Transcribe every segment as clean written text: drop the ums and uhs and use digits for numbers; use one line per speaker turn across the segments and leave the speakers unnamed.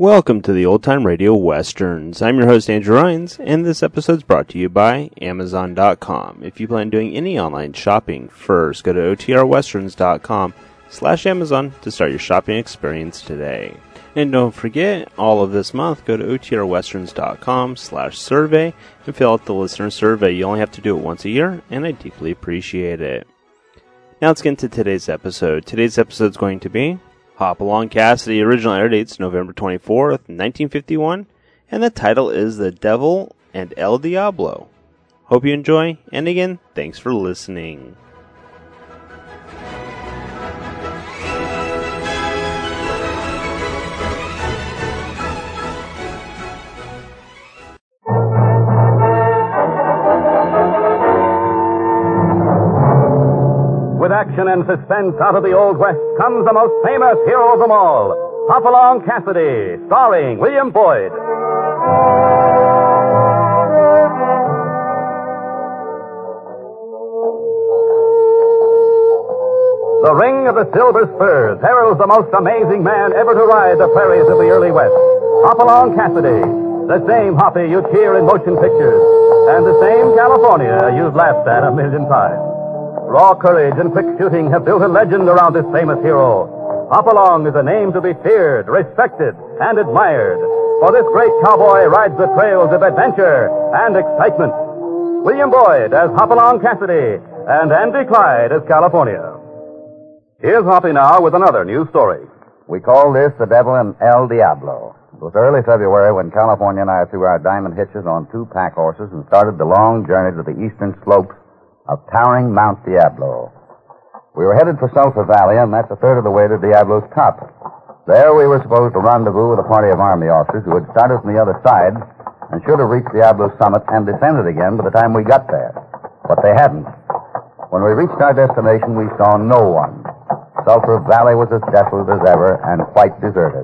Welcome to the Old Time Radio Westerns. I'm your host, Andrew Rhines, and this episode is brought to you by Amazon.com. If you plan on doing any online shopping, first go to otrwesterns.com/Amazon to start your shopping experience today. And don't forget, all of this month, go to otrwesterns.com/survey and fill out the listener survey. You only have to do it once a year, and I deeply appreciate it. Now let's get into today's episode. Today's episode is going to be Hopalong Cassidy. Original air date's November 24th, 1951, and the title is The Devil and El Diablo. Hope you enjoy, and again, thanks for listening.
With action and suspense out of the Old West comes the most famous hero of them all, Hopalong Cassidy, starring William Boyd. The ring of the silver spurs heralds the most amazing man ever to ride the prairies of the early West, Hopalong Cassidy, the same Hoppy you'd hear in motion pictures, and the same California you've laughed at a million times. Raw courage and quick shooting have built a legend around this famous hero. Hopalong is a name to be feared, respected, and admired, for this great cowboy rides the trails of adventure and excitement. William Boyd as Hopalong Cassidy, and Andy Clyde as California. Here's Hoppy now with another new story.
We call this The Devil and El Diablo. It was early February when California and I threw our diamond hitches on 2 pack horses and started the long journey to the eastern slopes of towering Mount Diablo. We were headed for Sulphur Valley, and that's a third of the way to Diablo's top. There we were supposed to rendezvous with a party of Army officers who had started from the other side and should have reached Diablo's summit and descended again by the time we got there. But they hadn't. When we reached our destination, we saw no one. Sulphur Valley was as desolate as ever and quite deserted.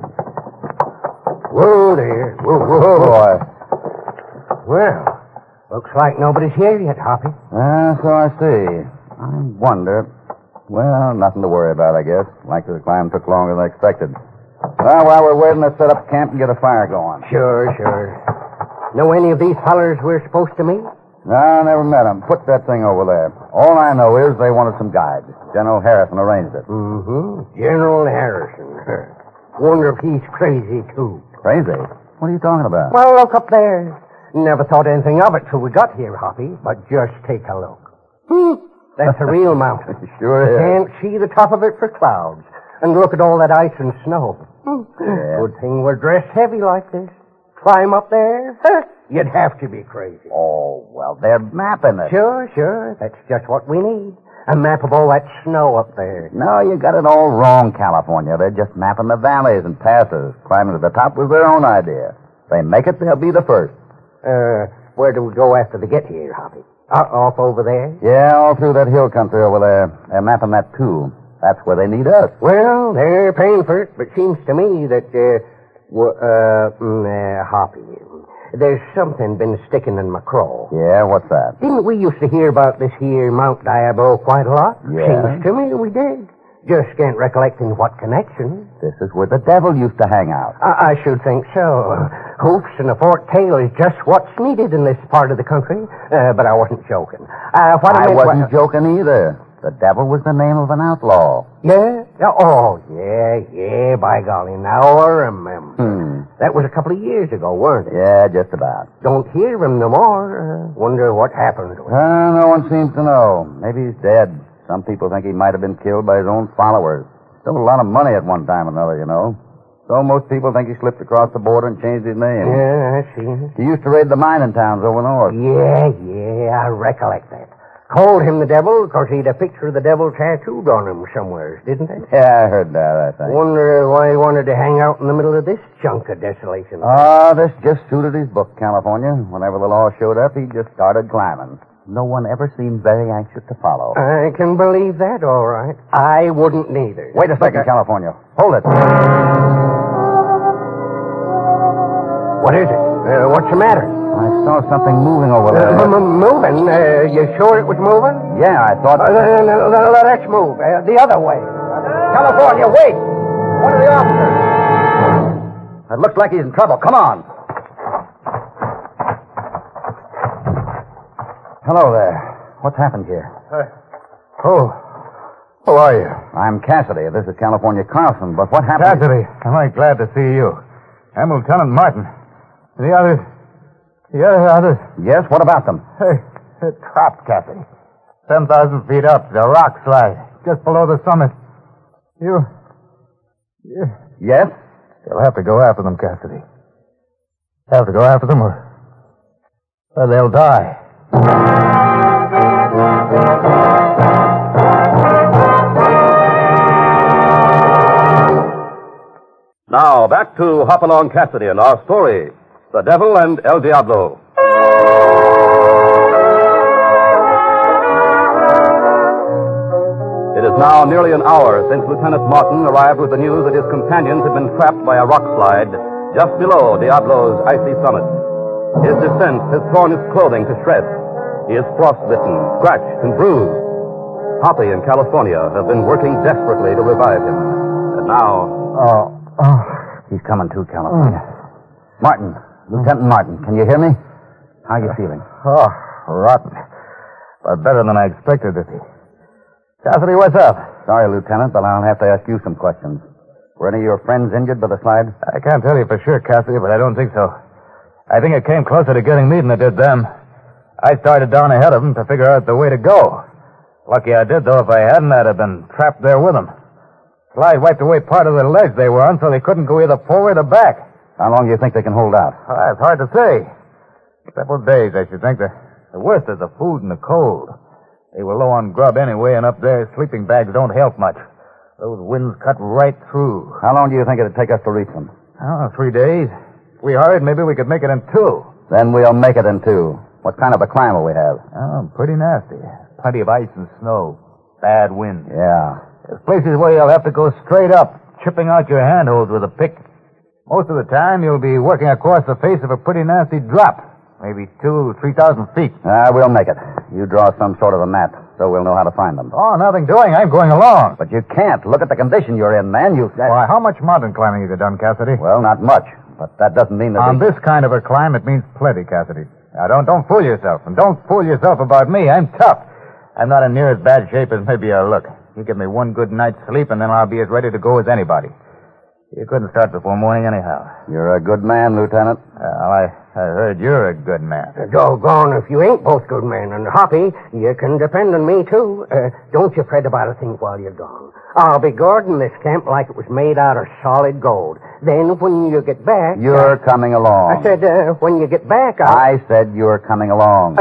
Whoa there. Whoa, whoa.
Boy.
Well, looks like nobody's here yet, Hoppy.
So I see. I wonder. Well, nothing to worry about, I guess. Likely the climb took longer than expected. Well, while we're waiting, let's set up camp and get a fire going.
Sure. Know any of these fellers we're supposed to meet?
No, I never met them. Put that thing over there. All I know is they wanted some guides. General Harrison arranged it.
General Harrison. Wonder if he's crazy, too.
Crazy? What are you talking about?
Well, look up there. Never thought anything of it till we got here, Hoppy, but just take a look. That's a real mountain.
Sure is.
Can't see the top of it for clouds. And look at all that ice and snow.
Yeah.
Good thing we're dressed heavy like this. Climb up there? You'd have to be crazy.
Oh, well, they're mapping it.
Sure. That's just what we need. A map of all that snow up there.
No, you got it all wrong, California. They're just mapping the valleys and passes. Climbing to the top was their own idea. They make it, they'll be the first.
Where do we go after they get here, Hoppy? Off over there?
Yeah, all through that hill country over there. They're mapping that, too. That's where they need us.
Well, they're paying for it, but seems to me that, Hoppy, there's something been sticking in my craw.
Yeah, what's that?
Didn't we used to hear about this here Mount Diablo quite a lot?
Yeah.
Seems to me we did. Just can't recollect in what connection.
This is where the devil used to hang out.
I should think so. Hoofs and a forked tail is just what's needed in this part of the country. But I wasn't joking.
I wasn't joking either. The devil was the name of an outlaw.
Yeah? Oh, yeah, by golly, now I remember. That was a couple of years ago, weren't it?
Yeah, just about.
Don't hear him no more. Wonder what happened to him.
No one seems to know. Maybe he's dead. Some people think he might have been killed by his own followers. Stole a lot of money at one time or another, you know. So most people think he slipped across the border and changed his name.
Yeah, I see.
He used to raid the mining towns over north.
Yeah, I recollect that. Called him the devil because he'd a picture of the devil tattooed on him somewhere, didn't they?
Yeah, I heard that, I think.
Wonder why he wanted to hang out in the middle of this chunk of desolation.
This just suited his book, California. Whenever the law showed up, he just started climbing. No one ever seemed very anxious to follow.
I can believe that, all right. I wouldn't neither.
Wait a second, California. Hold it.
What is it? What's the matter?
I saw something moving over there.
Moving? You sure it was moving?
Yeah, I thought...
Let's move. The other way. California, wait! One of the officers.
It looks like he's in trouble. Come on. Hello there. What's happened here?
Who are you?
I'm Cassidy. This is California Carlson. But what happened?
Cassidy. Am I glad to see you? I'm Lieutenant Martin. The others? The others?
Yes, what about them?
Hey, they're trapped, Cassidy. 10,000 feet up, the rock slide, just below the summit. You...
Yes?
You'll have to go after them, Cassidy. Have to go after them or they'll die.
Now, back to Hopalong Cassidy and our story, The Devil and El Diablo. It is now nearly an hour since Lieutenant Martin arrived with the news that his companions had been trapped by a rock slide just below Diablo's icy summit. His descent has torn his clothing to shreds. He is frostbitten, scratched, and bruised. Hoppy and California have been working desperately to revive him. And now...
He's coming to, California. Martin, Lieutenant Martin, can you hear me? How are you feeling?
Oh, rotten. But better than I expected to be. Cassidy, what's up?
Sorry, Lieutenant, but I'll have to ask you some questions. Were any of your friends injured by the slide?
I can't tell you for sure, Cassidy, but I don't think so. I think it came closer to getting me than it did them. I started down ahead of them to figure out the way to go. Lucky I did, though. If I hadn't, I'd have been trapped there with them. Slide wiped away part of the ledge they were on, so they couldn't go either forward or back.
How long do you think they can hold out?
It's hard to say. Several days, I should think. The worst is the food and the cold. They were low on grub anyway, and up there, sleeping bags don't help much. Those winds cut right through.
How long do you think it'd take us to reach them?
3 days. If we hurried, maybe we could make it in 2.
Then we'll make it in 2. What kind of a climb will we have?
Pretty nasty. Plenty of ice and snow. Bad wind.
Yeah.
There's places where you'll have to go straight up, chipping out your handholds with a pick. Most of the time, you'll be working across the face of a pretty nasty drop. Maybe 2,000 to 3,000 feet.
We'll make it. You draw some sort of a map, so we'll know how to find them.
Oh, nothing doing. I'm going along.
But you can't. Look at the condition you're in, man.
Why, how much mountain climbing have you done, Cassidy?
Well, not much. But that doesn't mean that...
On this kind of a climb, it means plenty, Cassidy. Now, don't fool yourself. And don't fool yourself about me. I'm tough. I'm not in near as bad shape as maybe I look. You give me one good night's sleep, and then I'll be as ready to go as anybody. You couldn't start before morning anyhow.
You're a good man, Lieutenant.
Well, I heard you're a good man.
Doggone if you ain't both good men. And Hoppy, you can depend on me, too. Don't you fret about a thing while you're gone. I'll be guarding this camp like it was made out of solid gold. Then when you get back...
You're coming along.
I said, when you get back,
I said you're coming along.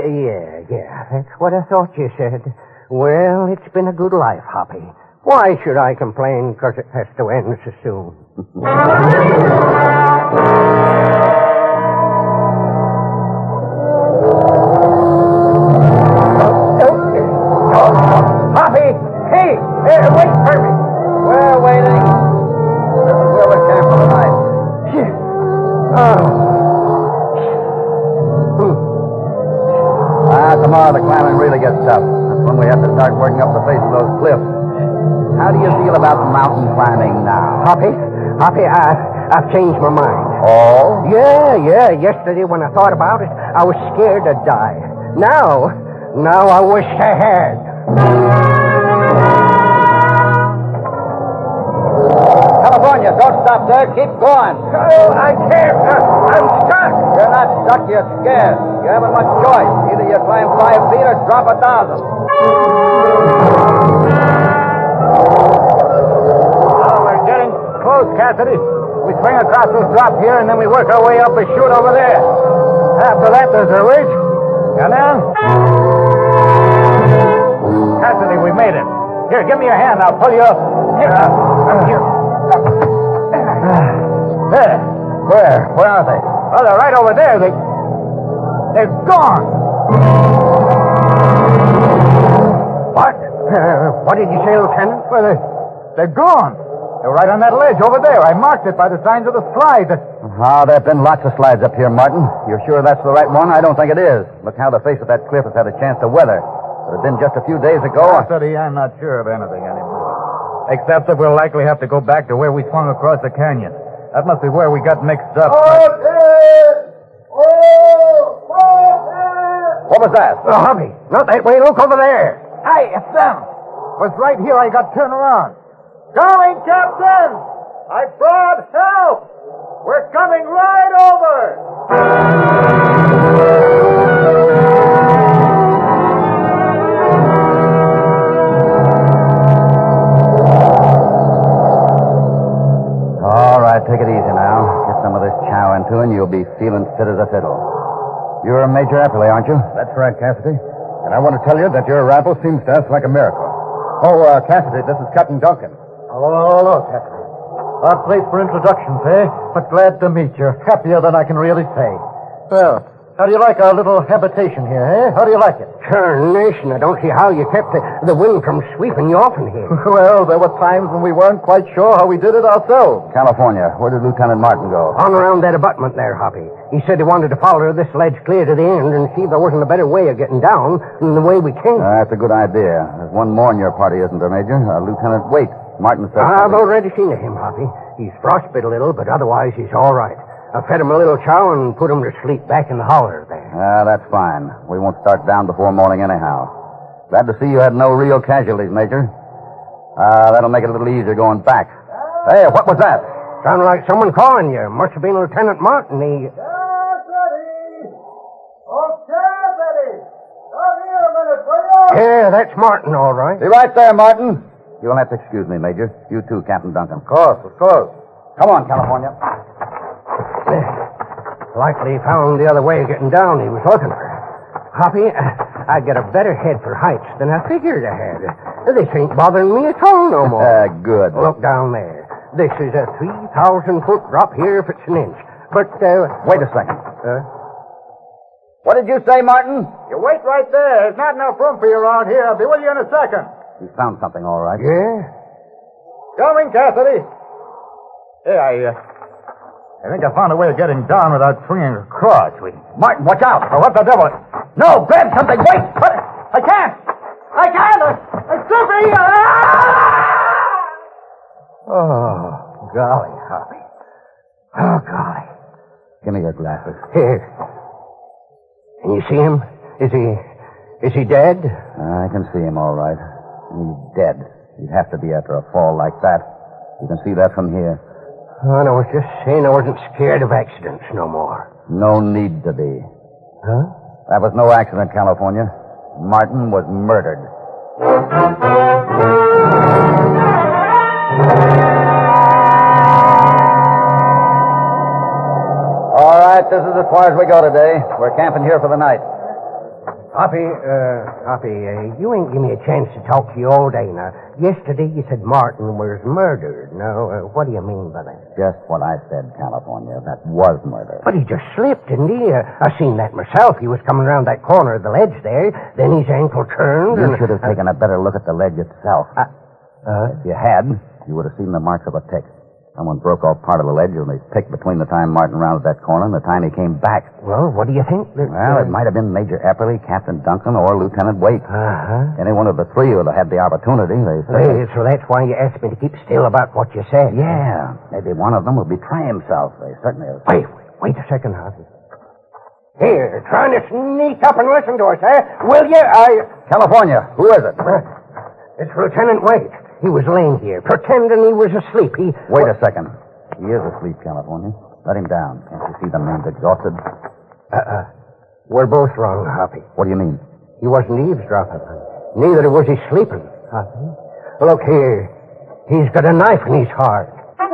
Yeah. That's what I thought you said. Well, it's been a good life, Hoppy. Why should I complain because it has to end so soon? Hoppy! Hey! Wait for me!
We're waiting. This is where we're camped for the night. Tomorrow the climbing really gets tough. That's when we have to start working up the face of those cliffs. How do you feel about mountain climbing now?
Hoppy, I've changed my mind.
Oh?
Yeah. Yesterday when I thought about it, I was scared to die. Now I wish I had.
California, don't stop there. Keep going.
Oh, I can't. I'm stuck.
You're not stuck. You're scared. You haven't much choice. Either you climb 5 feet or drop 1,000.
We're getting close, Cassidy. We swing across this drop here, and then we work our way up a chute over there. After that, there's a ridge. And then... Cassidy, we made it. Here, give me your hand. I'll pull you up. Here. There.
Where are they?
Oh, they're right over there. They're gone.
What did you say, Lieutenant?
Well, they're gone. They're right on that ledge over there. I marked it by the signs of the slide.
There have been lots of slides up here, Martin. You're sure that's the right one? I don't think it is. Look how the face of that cliff has had a chance to weather. It had been just a few days ago.
Cassidy, I'm not sure of anything anymore. Except that we'll likely have to go back to where we swung across the canyon. That must be where we got mixed up.
What was that?
Oh, Hoppy, not that way. Look over there.
Hey, it's them. It was right here I got turned around. Coming, Captain! I brought help! We're coming right over!
All right, take it easy now. Get some of this chow into and you'll be feeling fit as a fiddle. You're Major Epperly, aren't you?
That's right, Cassidy. And I want to tell you that your arrival seems to us like a miracle. Oh, Cassidy, this is Captain Duncan.
Hello, Captain. Not late for introductions, eh? But glad to meet you. Happier than I can really say. Well, how do you like our little habitation here, eh? How do you like it?
Tarnation, I don't see how you kept the wind from sweeping you off in here.
Well, there were times when we weren't quite sure how we did it ourselves.
California. Where did Lieutenant Martin go?
On around that abutment there, Hoppy. He said he wanted to follow this ledge clear to the end and see if there wasn't a better way of getting down than the way we came.
That's a good idea. There's one more in your party, isn't there, Major? Lieutenant Waite. Martin said
I've
something.
already seen him, Hoppy. He's frostbit a little, but otherwise he's all right. I fed him a little chow and put him to sleep back in the holler there.
That's fine. We won't start down before morning anyhow. Glad to see you had no real casualties, Major. That'll make it a little easier going back. Hey, what was that?
Sounded like someone calling you. Must have been Lieutenant Martin.
Cassidy! Oh, Cassidy! Come here a minute, will you?
Yeah, that's Martin, all right.
Be right there, Martin. You'll have to excuse me, Major. You too, Captain Duncan.
Of course.
Come on, California.
Likely he found the other way of getting down he was looking for. Hoppy, I get a better head for heights than I figured I had. This ain't bothering me at all no more.
Good.
Look down there. This is a 3,000-foot drop here if it's an inch. But,
Wait a second. What did you say, Martin?
You wait right there. There's not enough room for you around here. I'll be with you in a second.
You found something, all right.
yeah?
Coming, Cassidy. Hey, I think I found a way of getting down without swinging across.
Martin, watch out.
Oh, what the devil?
No, grab something. Wait.
What? I can't. I'm slipping.
Oh, golly, Hoppy. Oh, golly.
Give me your glasses.
Here. Can you see him? Is he dead?
I can see him all right. He's dead. He'd have to be after a fall like that. You can see that from here.
Oh, and I was just saying I wasn't scared of accidents no more.
No need to be.
Huh?
That was no accident, California. Martin was murdered. All right, this is as far as we go today. We're camping here for the night.
Hoppy, you ain't give me a chance to talk to you all day now. Yesterday you said Martin was murdered. Now, what do you mean by that?
Just what I said, California. That was murder.
But he just slipped, didn't he? I seen that myself. He was coming around that corner of the ledge there. Then his ankle turned.
You should have taken a better look at the ledge itself. If you had, you would have seen the marks of a tick. Someone broke off part of the ledge and they picked between the time Martin rounded that corner and the time he came back.
Well, what do you think?
Well, it might have been Major Epperly, Captain Duncan, or Lieutenant Waite.
Uh-huh.
Any one of the three would have had the opportunity. They said.
So that's why you asked me to keep still about what you said.
Yeah, maybe one of them will betray himself. They certainly have.
Wait a second, Hoppy. Here, trying to sneak up and listen to us, eh? Will you?
California, who is it?
It's Lieutenant Waite. He was laying here, pretending he was asleep.
Wait a second. He is asleep, California. Let him down. Can't you see the man's exhausted?
We're both wrong, Hoppy.
What do you mean?
He wasn't eavesdropping. Neither was he sleeping, Hoppy. Look here. He's got a knife in his heart.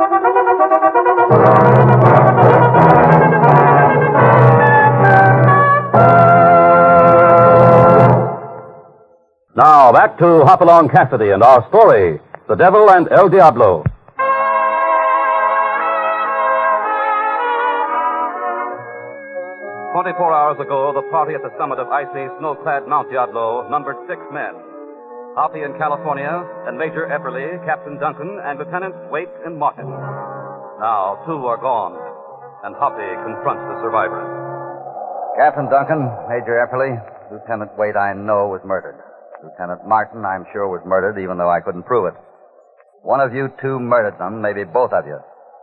Now, back to Hopalong Cassidy and our story, The Devil and El Diablo. "24 hours ago, the party at the summit of icy, snow-clad Mount Diablo numbered 6 men. Hoppy in California, and Major Epperly, Captain Duncan, and Lieutenant Waite in Martin. Now, 2 are gone, and Hoppy confronts the survivors.
Captain Duncan, Major Epperly, Lieutenant Waite, I know, was murdered. Lieutenant Martin, I'm sure, was murdered, even though I couldn't prove it. One of you 2 murdered them, maybe both of you.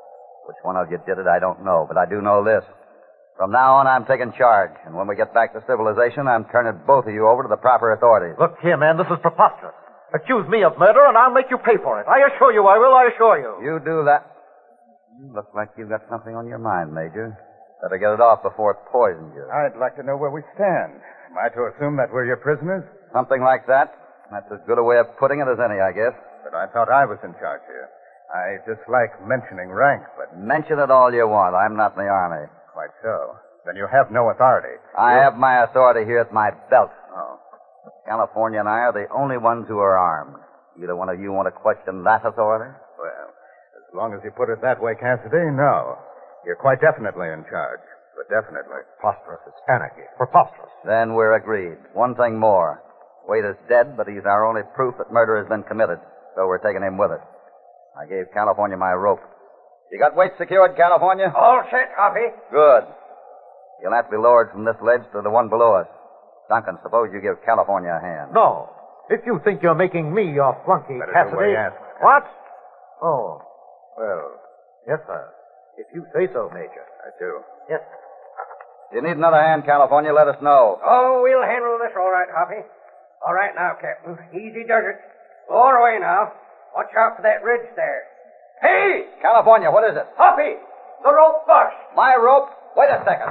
Which one of you did it, I don't know, but I do know this. From now on, I'm taking charge, and when we get back to civilization, I'm turning both of you over to the proper authorities.
Look here, man, this is preposterous. Accuse me of murder, and I'll make you pay for it. I assure you I will, I assure you.
You do that. You look like you've got something on your mind, Major. Better get it off before it poisons you.
I'd like to know where we stand. Am I to assume that we're your prisoners?
Something like that. That's as good a way of putting it as any, I guess.
But I thought I was in charge here. I dislike mentioning rank, but...
Mention it all you want. I'm not in the Army.
Quite so. Then you have no authority.
I have my authority here at my belt.
Oh.
California and I are the only ones who are armed. Either one of you want to question that authority?
Well, as long as you put it that way, Cassidy, no. You're quite definitely in charge. But definitely.
Preposterous. It's anarchy. Preposterous.
Then we're agreed. One thing more. Wade is dead, but he's our only proof that murder has been committed. So we're taking him with us. I gave California my rope. You got weight secured, California?
All set, Hoppy.
Good. You'll have to be lowered from this ledge to the one below us. Duncan, suppose you give California a hand.
No. If you think you're making me your flunky,
Better do
Cassidy...
what he asks.
What? Oh. Well, yes, sir. If you say so, Major.
I do.
Yes.
If you need another hand, California, let us know.
Oh, we'll handle this all right, Hoppy. All right now, Captain. Easy does it. Lower away now. Watch out for that ridge there. Hey!
California, what is it?
Hoppy! The rope bust!
My rope? Wait a second.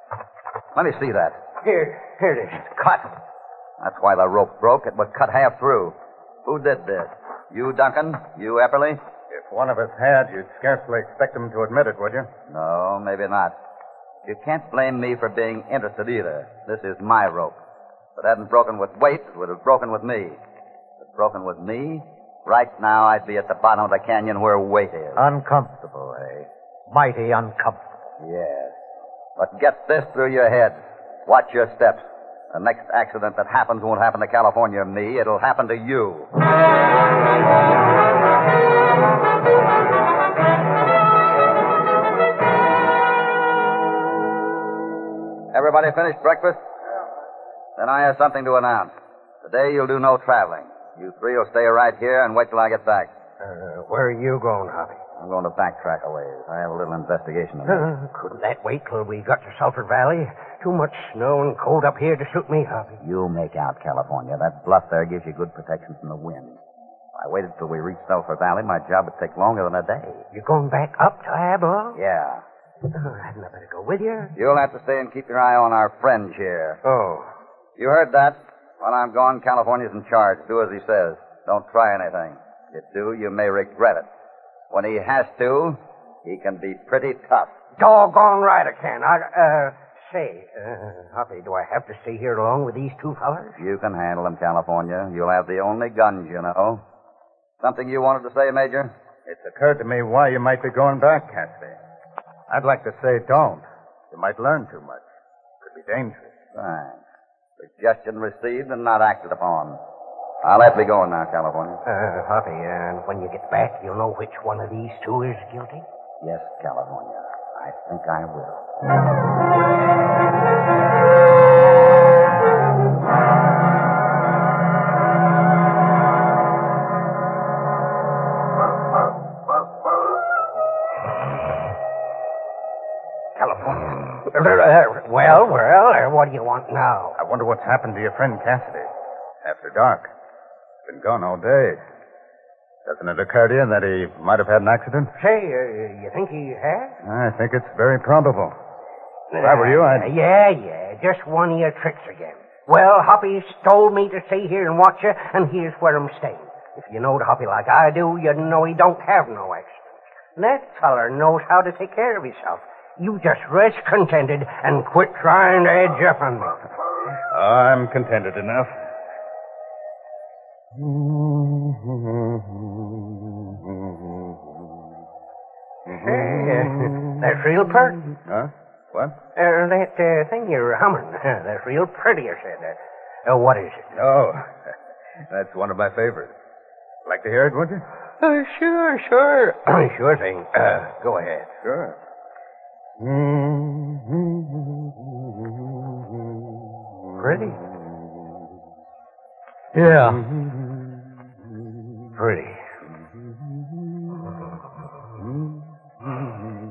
Let me see that.
Here it is.
Cut. That's why the rope broke. It was cut half through. Who did this? You, Duncan? You, Epperly?
If one of us had, you'd scarcely expect him to admit it, would you?
No, maybe not. You can't blame me for being interested either. This is my rope. If it hadn't broken with weight, it would have broken with me. If it broken with me, right now I'd be at the bottom of the canyon where weight is.
Uncomfortable, eh? Mighty uncomfortable.
Yes. But get this through your head. Watch your steps. The next accident that happens won't happen to California or me. It'll happen to you. Everybody finished breakfast? Then I have something to announce. Today you'll do no traveling. You three will stay right here and wait till I get back.
Where are you going, Hoppy?
I'm going to backtrack a ways. I have a little investigation to make.
Couldn't that wait till we got to Sulphur Valley? Too much snow and cold up here to suit me, Hoppy.
You make out, California. That bluff there gives you good protection from the wind. If I waited till we reached Sulphur Valley, my job would take longer than a day.
You going back up to Abilene?
Yeah.
Hadn't I better go with you?
You'll have to stay and keep your eye on our friend here.
Oh.
You heard that? When I'm gone, California's in charge. Do as he says. Don't try anything. If you do, you may regret it. When he has to, he can be pretty tough.
Doggone right I can. Say, Hoppy, do I have to stay here along with these two fellers?
You can handle them, California. You'll have the only guns, you know. Something you wanted to say, Major?
It's occurred to me why you might be going back, Cassidy. I'd like to say don't. You might learn too much. Could be dangerous.
Thanks. Suggestion received and not acted upon. I'll let me go now, California.
Hoppy, and when you get back, you'll know which one of these two is guilty?
Yes, California. I think I will.
Well, what do you want now?
I wonder what's happened to your friend Cassidy. After dark. Been gone all day. Doesn't it occur to you that he might have had an accident?
Say, you think he has?
I think it's very probable. If I were you, I'd...
Yeah, just one of your tricks again. Well, Hoppy told me to stay here and watch you, and here's where I'm staying. If you knowed Hoppy like I do, you'd know he don't have no accidents. And that feller knows how to take care of himself. You just rest contented and quit trying to edge up on me.
I'm contented enough.
That's real pert.
Huh? What?
That thing you're humming. That's real pretty, I said. What is it?
Oh, that's one of my favorites. Like to hear it, would you?
Sure. Sure thing. Go ahead.
Sure.
Pretty? Yeah. Pretty.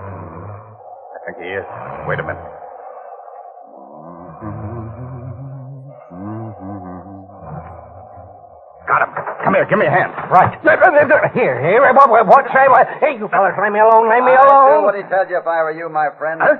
I think he is. Wait a minute. Got him. Come here, give me a hand.
Right. Here. What? Say, what? Hey, you fellas, let me alone,
I'd do what he tells you if I were you, my friend.
Huh?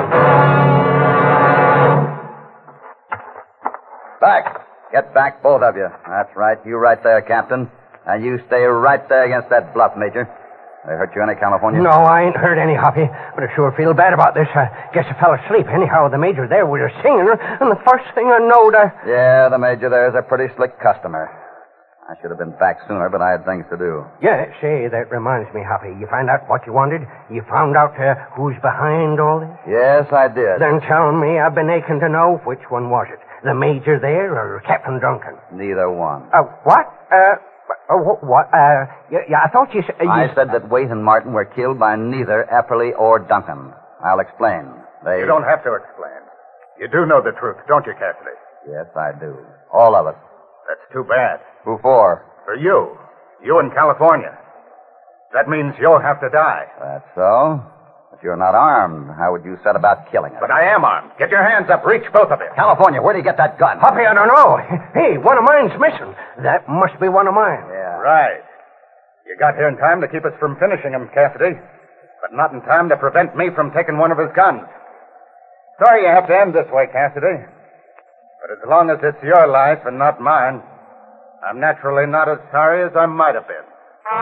Back. Get back, both of you. That's right. You right there, Captain. And you stay right there against that bluff, Major. They hurt you any, California?
No, I ain't heard any, Hoppy. But I sure feel bad about this. I guess the fella's asleep. Anyhow, the Major there was singing, and the first thing I knowed,
Yeah, the Major there's a pretty slick customer. I should have been back sooner, but I had things to do.
Yeah, say, that reminds me, Hoppy. You find out what you wanted? You found out who's behind all this?
Yes, I did.
Then tell me, I've been aching to know which one was it. The Major there or Captain Duncan?
Neither one.
What? What? Yeah, I thought you said...
I said that Waite and Martin were killed by neither Epperly or Duncan. I'll explain.
You don't have to explain. You do know the truth, don't you, Cassidy?
Yes, I do. All of it.
That's too bad.
Who for?
For you. You in California. That means you'll have to die.
That's so. If you're not armed, how would you set about killing us?
But I am armed. Get your hands up. Reach, both of you.
California, where do you get that gun?
Hoppy, I don't know. Hey, one of mine's missing. That must be one of mine.
Yeah.
Right. You got here in time to keep us from finishing him, Cassidy. But not in time to prevent me from taking one of his guns. Sorry you have to end this way, Cassidy. But as long as it's your life and not mine, I'm naturally not as sorry as I might have been.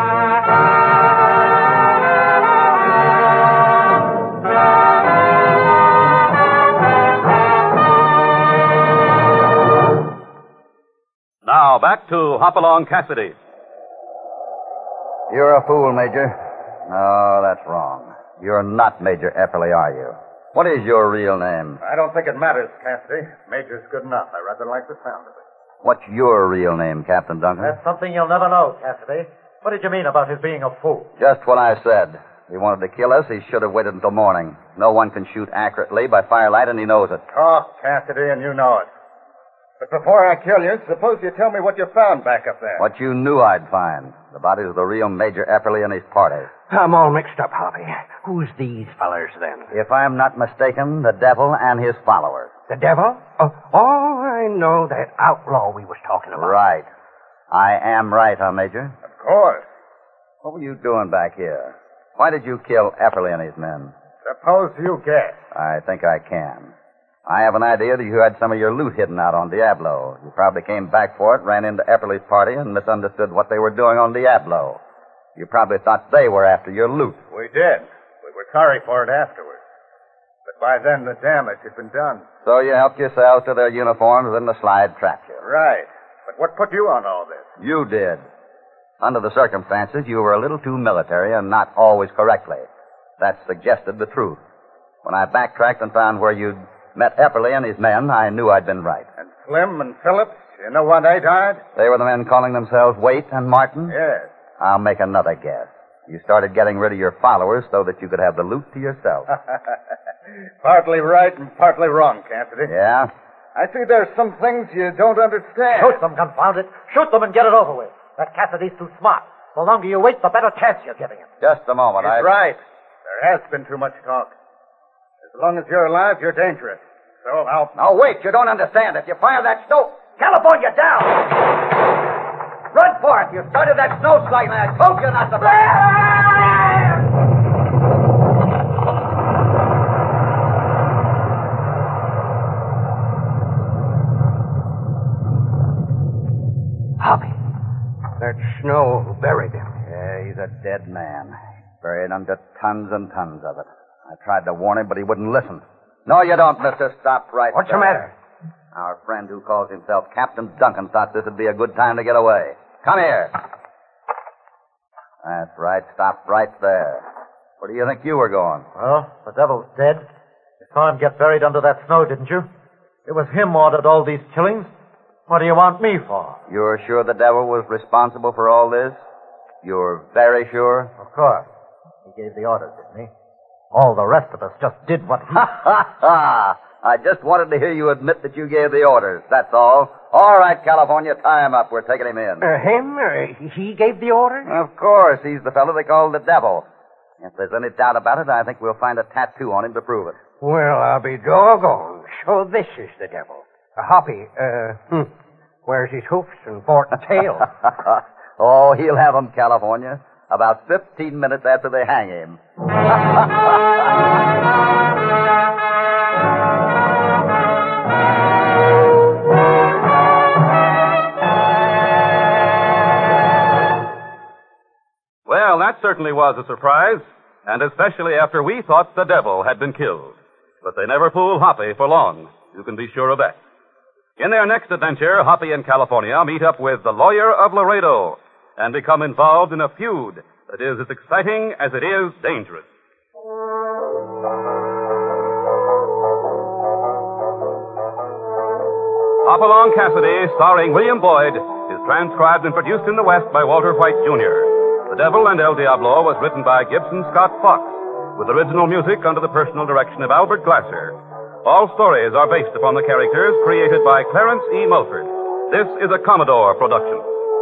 Now, back to Hopalong Cassidy.
You're a fool, Major. No, that's wrong. You're not Major Epperly, are you? What is your real name?
I don't think it matters, Cassidy. Major's good enough. I rather like the sound of it.
What's your real name, Captain Duncan?
That's something you'll never know, Cassidy. What did you mean about his being a fool?
Just what I said. If he wanted to kill us, he should have waited until morning. No one can shoot accurately by firelight, and he knows it.
Talk, Cassidy, and you know it. But before I kill you, suppose you tell me what you found back up there.
What you knew I'd find. The bodies of the real Major Epperly and his party.
I'm all mixed up, Hoppy. Who's these fellers, then?
If I'm not mistaken, the devil and his followers.
The devil? Oh, I know that outlaw we was talking about.
Right. I am right, huh, Major?
Of course.
What were you doing back here? Why did you kill Epperly and his men?
Suppose you guess.
I think I can. I have an idea that you had some of your loot hidden out on Diablo. You probably came back for it, ran into Epperly's party, and misunderstood what they were doing on Diablo. You probably thought they were after your loot.
We did. We were sorry for it afterwards. But by then, the damage had been done.
So you helped yourselves to their uniforms, and the slide trapped you.
Right. But what put you on all this?
You did. Under the circumstances, you were a little too military and not always correctly. That suggested the truth. When I backtracked and found where you'd met Epperly and his men, I knew I'd been right.
And Slim and Phillips, you know why they died?
They were the men calling themselves Waite and Martin?
Yes.
I'll make another guess. You started getting rid of your followers so that you could have the loot to yourself.
Partly right and partly wrong, Cassidy.
Yeah?
I see there's some things you don't understand.
Shoot them, confound it. Shoot them and get it over with. That Cassidy's too smart. The longer you wait, the better chance you're giving him.
Just a moment.
He's right. There has been too much talk. As long as you're alive, you're dangerous. So I'll...
Now, wait. You don't understand. If you fire that snow...
California, down!
Run for it. You started that snow slide, and I told you not to...
Hoppy, that snow buried him.
Yeah, he's a dead man. Buried under tons and tons of it. I tried to warn him, but he wouldn't listen. No, you don't, mister. Stop right
What's
there.
the matter?
Our friend who calls himself Captain Duncan thought this would be a good time to get away. Come here. That's right. Stop right there. Where do you think you were going?
Well, the devil's dead. You saw him get buried under that snow, didn't you? It was him ordered all these killings. What do you want me for?
You're sure the devil was responsible for all this? You're very sure?
Of course. He gave the orders, didn't he? All the rest of us just did what he...
Ha, ha, ha! I just wanted to hear you admit that you gave the orders, that's all. All right, California, tie him up. We're taking him in.
Him? He gave the order?
Of course, he's the fellow they call the devil. If there's any doubt about it, I think we'll find a tattoo on him to prove it.
Well, I'll be doggone. So this is the devil. Hoppy, where's his hoofs and forked tail?
Oh, he'll have 'em, California. About 15 minutes after they hang him.
Well, that certainly was a surprise, and especially after we thought the devil had been killed. But they never fool Hoppy for long. You can be sure of that. In their next adventure, Hoppy and California meet up with the lawyer of Laredo and become involved in a feud that is as exciting as it is dangerous. Hopalong Cassidy, starring William Boyd, is transcribed and produced in the West by Walter White, Jr. The Devil and El Diablo was written by Gibson Scott Fox, with original music under the personal direction of Albert Glasser. All stories are based upon the characters created by Clarence E. Mulford. This is a Commodore production.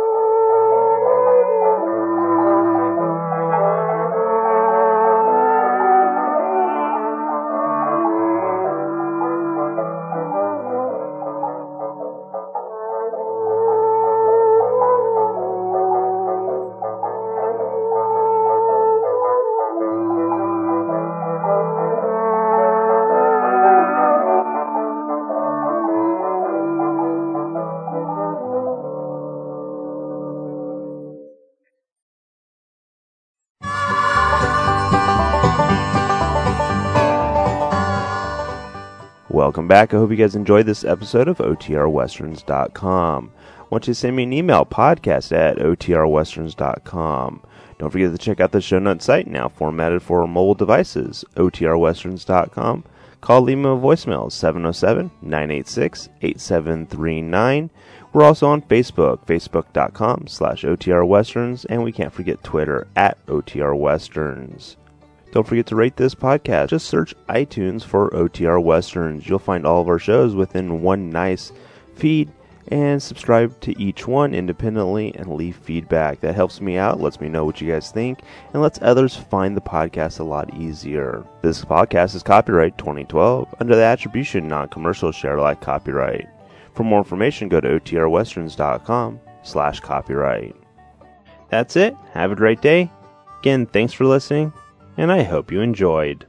Welcome back. I hope you guys enjoyed this episode of OTRWesterns.com. I want you to send me an email, podcast@OTRWesterns.com. Don't forget to check out the show notes site, now formatted for mobile devices, OTRWesterns.com. Call, leave me a voicemail, 707-986-8739. We're also on Facebook, facebook.com/OTRWesterns, and we can't forget Twitter, @OTRWesterns. Don't forget to rate this podcast. Just search iTunes for OTR Westerns. You'll find all of our shows within one nice feed, and subscribe to each one independently and leave feedback. That helps me out, lets me know what you guys think, and lets others find the podcast a lot easier. This podcast is copyright 2012 under the attribution non-commercial share alike copyright. For more information, go to OTRWesterns.com/copyright. That's it. Have a great day. Again, thanks for listening, and I hope you enjoyed.